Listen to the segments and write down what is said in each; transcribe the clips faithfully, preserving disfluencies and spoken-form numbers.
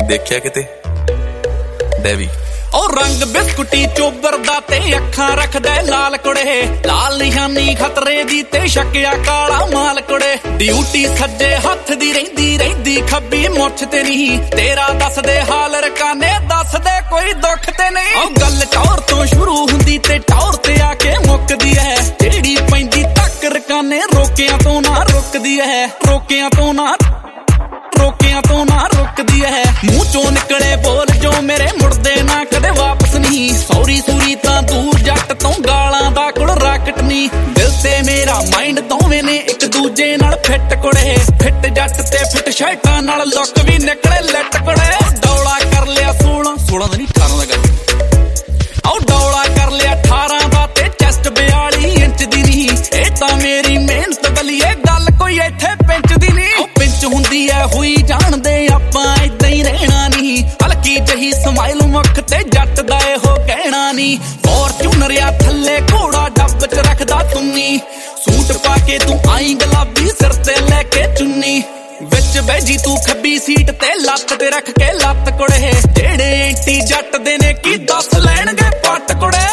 ਦੇਖਿਆ ਕਿਤੇ ਡੈਵੀ ਉਹ ਰੰਗ ਬਿਸਕੁਟੀ ਚੋਬਰਦਾ ਤੇ ਅੱਖਾਂ ਰੱਖਦਾ ਲਾਲ ਕੁੜੇ, ਲਾਲ ਨਿਸ਼ਾਨੀ ਖਤਰੇ ਦੀ ਤੇ ਸ਼ੱਕਿਆ ਕਾਲਾ ਮਾਲ ਕੁੜੇ। ਡਿਊਟੀ ਸੱਜੇ ਹੱਥ ਦੀ ਰਹਿੰਦੀ ਰਹਿੰਦੀ ਖੱਬੀ ਮੁੱਛ ਤੇ ਨਹੀਂ, ਤੇਰਾ ਦੱਸਦੇ ਹਾਲ ਰਕਾਨੇ ਦੱਸਦੇ ਕੋਈ ਦੁੱਖ ਤੇ ਨਹੀਂ। ਉਹ ਗੱਲ ਟੌਰ ਤੋਂ ਸ਼ੁਰੂ ਹੁੰਦੀ ਤੇ ਟੌਰ ਤੇ ਆ ਕੇ ਮੁੱਕਦੀ ਐ, ਜਿਹੜੀ ਪੈਂਦੀ ਤੱਕ ਰਕਾਨੇ ਰੋਕਿਆਂ ਤੋਂ ਨਾ ਰੁਕਦੀ ਐ, ਰੋਕਿਆਂ ਤੋਂ ਨਾ ਰੋਕਿਆਂ ਤੋਂ ਨਾ ਰੁਕਦੀ ਐ। ਮੂੰਹ ਚੋਂ ਨਿਕਲੇ ਬੋਲ ਜੋ ਮੇਰੇ ਮੁੜਦੇ ਨਾ ਕਦੇ ਵਾਪਸ ਨਹੀਂ, ਸੌਰੀ ਸੂਰੀ ਤਾਂ ਦੂਰ ਜੱਟ ਤੋਂ ਗਾਲਾਂ ਦਾ ਕੁੜ ਰਾਕਟ ਨਹੀਂ। ਦਿਲ ਤੇ ਮੇਰਾ ਮਾਈਂਡ ਦੋਵੇਂ ਨੇ ਇੱਕ ਦੂਜੇ ਨਾਲ ਫਿੱਟ ਕੁੜੇ, ਫਿੱਟ ਜੱਟ ਤੇ ਫਿੱਟ ਸ਼ਰਟਾਂ ਨਾਲ ਲੁੱਕ ਵੀ ਨਿਕਲੇ ਲੱਟ ਕੁੜੇ। ਡੌਲਾ ਕਰ ਲਿਆ ਸੋਲਾਂ ਸੋਲਾਂ ਦਾ ਨਹੀਂ ਅਠਾਰਾਂ ਦਾ ਗੱਲ, ਆਓ ਡੌਲਾ ਕਰ ਲਿਆ ਅਠਾਰਾਂ ਦਾ ਤੇ ਚੈਸਟ ਬਿਆਲੀ ਇੰਚ ਦੀ ਨਹੀਂ। ਇਹ ਤਾਂ ਮੇਰੀ ਮਿਹਨਤ ਬਲੀਏ ਗੱਲ ਕੋਈ ਇੱਥੇ ਪਿੰਚ ਦੀ ਨਹੀਂ। ਉਹ ਪਿੰਚ ਹੁੰਦੀ ਐ ਹੋਈ ਜਾਣਦੇ ਆਪਾਂ ਏਦਾਂ ਹੀ ਰਹਿਣਾ ਨਹੀਂ, ਹਲਕੀ ਜਹੀ ਸਮਾਈਲ ਮੁੱਖ ਤੇ ਜੱਟ ਦਾ ਇਹੋ ਕਹਿਣਾ ਨਹੀਂ। ਫੋਰਚੂਨਰ ਆ ਥੱਲੇ ਘੋੜਾ ਡੱਬ ਚ ਰੱਖਦਾ ਤੁੰਨੀ, ਸੂਟ ਪਾ ਕੇ ਤੂੰ ਆਈ ਗੁਲਾਬੀ ਸਿਰ ਤੇ ਲੈ ਕੇ ਚੁੰਨੀ। ਵਿੱਚ ਬੈਜੀ ਤੂੰ ਖੱਬੀ ਸੀਟ ਤੇ ਲੱਤ ਤੇ ਰੱਖ ਕੇ ਲੱਤ ਕੁੜੇ, ਜਿਹੜੇ ਐਂਟੀ ਜੱਟ ਦੇ ਨੇ ਕੀ ਦੱਸ ਲੈਣਗੇ ਪੱਟ ਕੁੜੇ।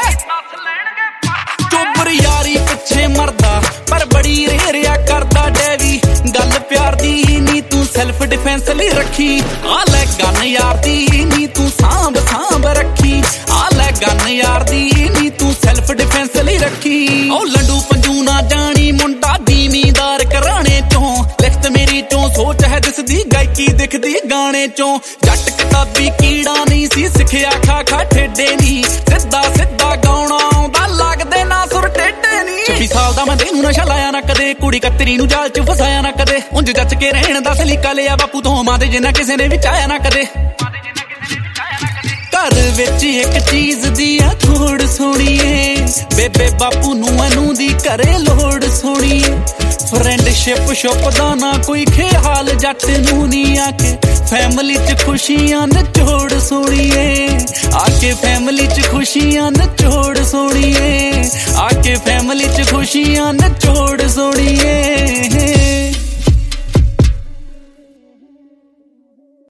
ਚੋਬਰ ਯਾਰੀ ਪਿੱਛੇ ਮਰਦਾ ਪਰ ਬੜੀ ਰੇਰਿਆ ਕਰਦਾ ਡੈਵੀ, ਗੱਲ ਪਿਆਰ ਦੀ ਨੀ ਤੂੰ ਸੈਲਫ ਡਿਫੈਂਸ ਲਈ ਰੱਖੀ। ਆ ਲੈ ਗਨ ਯਾਰ ਦੀ ਨੀ ਤੂੰ ਸਾਂਭ ਸਾਂਭ ਰੱਖੀ, ਆ ਲੈ ਗਨ ਯਾਰ ਦੀ ਨੀ ਤੂੰ ਸੈਲਫ ਡਿਫੈਂਸ ਲਈ ਰੱਖੀ। ਉਹ ਲੰਡੂ ਪੰਜੂ ਨਾ ਜਾਣੀ ਮੁੰਡਾ ਦੀਮੀਦਾਰ ਘਰਾਣੇ ਚੋਂ, ਲਿਖਤ ਮੇਰੀ ਚੋਂ ਸੋਚ ਹੈ ਦਿਸਦੀ ਗਾਇਕੀ ਦਿਖਦੀ ਗਾਣੇ ਚੋਂ। ਜੱਟ ਕਿਤਾਬੀ ਕੀੜਾ ਨਹੀਂ ਸੀ ਸਿੱਖਿਆ ਖਾ ਖਾ ਠੇਡੇ ਨਹੀਂ, ਸਿੱਧਾ ਸਿੱਧਾ ਗਾਉਣਾ ਆਉਂਦਾ ਲੱਗਦੇ ਨਾ ਸੁਰ ਟੇਢੇ ਨਹੀਂ। ਛੱਬੀ ਸਾਲ ਦਾ ਮੈਂ ਤੈਨੂੰ ਨਸ਼ਾ ਲਾਇਆ ਨਾ ਕਦੇ, ਕੁੜੀ ਕਤਰੀ ਨੂੰ ਜਾਲ ਚ ਫਸਾਇਆ ਨਾ ਕਦੇ, ਉਂਝ ਜੱਚ ਕੇ ਰਹਿਣ ਦਾ ਸਲੀਕਾ ਲਿਆ ਬਾਪੂ ਤੋਂ ਮਾਂ ਦੇ ਜਿੰਨਾ ਕਿਸੇ ਨੇ ਵਿੱਚ ਆਇਆ ਨਾ ਕਦੇ। ਘਰ ਵਿੱਚ ਇੱਕ ਚੀਜ਼ ਦੀ ਆ ਥੋੜ ਸੋਣੀਏ, ਬੇਬੇ ਬਾਪੂ ਨੂੰ ਅਨੂ ਦੀ ਘਰੇ ਲੋੜ ਸੋਣੀਏ। ਫਰੈਂਡਸ਼ਿਪ ਸ਼ੁਪ ਦਾ ਨਾ ਕੋਈ ਖਿਆਲ ਜੱਟ ਨੂੰ ਨੀ, ਆ ਕੇ ਫੈਮਲੀ ਚ ਖੁਸ਼ੀਆਂ ਨਚੋੜ ਸੋਣੀਏ, ਆ ਕੇ ਫੈਮਲੀ ਚ ਖੁਸ਼ੀਆਂ ਨਚੋੜ ਸੋਣੀਏ, ਆ ਕੇ ਫੈਮਲੀ ਚ ਖੁਸ਼ੀਆਂ ਨਚੋੜ ਸੋਣੀਏ।